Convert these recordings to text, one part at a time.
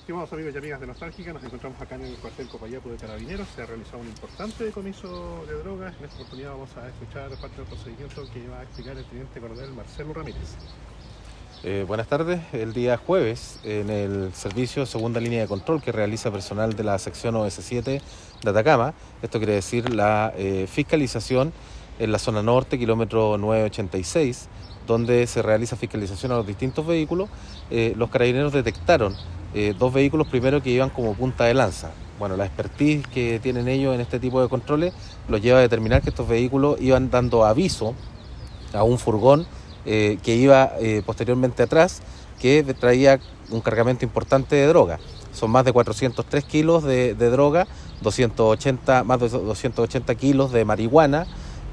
Estimados amigos y amigas de Nostálgica, nos encontramos acá en el cuartel Copayapo de Carabineros. Se ha realizado un importante decomiso de drogas. En esta oportunidad vamos a escuchar parte del procedimiento que va a explicar el teniente coronel Marcelo Ramírez. Buenas tardes. El día jueves, en el servicio segunda línea de control que realiza personal de la sección OS7 de Atacama, esto quiere decir la fiscalización en la zona norte, kilómetro 986, donde se realiza fiscalización a los distintos vehículos, los carabineros detectaron dos vehículos primero que iban como punta de lanza. Bueno, la expertise que tienen ellos en este tipo de controles los lleva a determinar que estos vehículos iban dando aviso a un furgón que iba posteriormente atrás, que traía un cargamento importante de droga. Son más de 403 kilos de droga, más de 280 kilos de marihuana,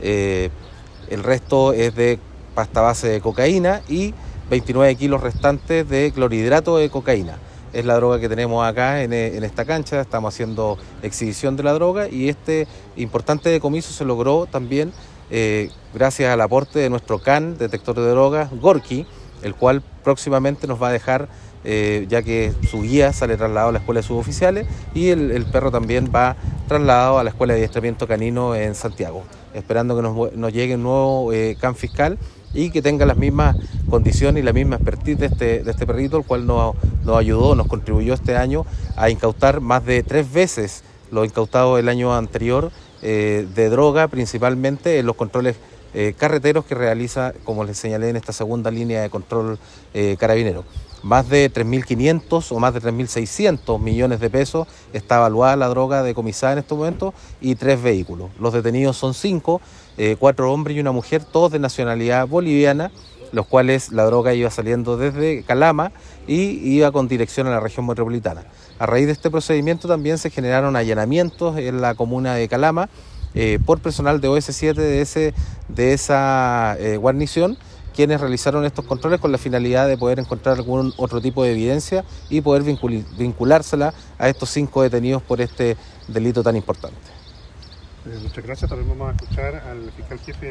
el resto es de pasta base de cocaína y 29 kilos restantes de clorhidrato de cocaína. Es la droga que tenemos acá en esta cancha. Estamos haciendo exhibición de la droga y este importante decomiso se logró también gracias al aporte de nuestro CAN, detector de drogas, Gorky, el cual próximamente nos va a dejar, ya que su guía sale trasladado a la escuela de suboficiales y el perro también va trasladado a la escuela de adiestramiento canino en Santiago, esperando que nos llegue un nuevo CAN fiscal y que tenga las mismas condiciones y la misma expertise de este perrito, el cual nos ayudó, nos contribuyó este año a incautar más de 3 veces lo incautado el año anterior de droga, principalmente en los controles carreteros que realiza, como les señalé, en esta segunda línea de control carabinero. Más de 3.500 o más de 3.600 millones de pesos está evaluada la droga decomisada en estos momentos y 3 vehículos. Los detenidos son 5, 4 hombres y una mujer, todos de nacionalidad boliviana, los cuales la droga iba saliendo desde Calama y iba con dirección a la región metropolitana. A raíz de este procedimiento también se generaron allanamientos en la comuna de Calama por personal de OS7 de esa guarnición, quienes realizaron estos controles con la finalidad de poder encontrar algún otro tipo de evidencia y poder vinculársela a estos 5 detenidos por este delito tan importante. Muchas gracias. También vamos a escuchar al fiscal jefe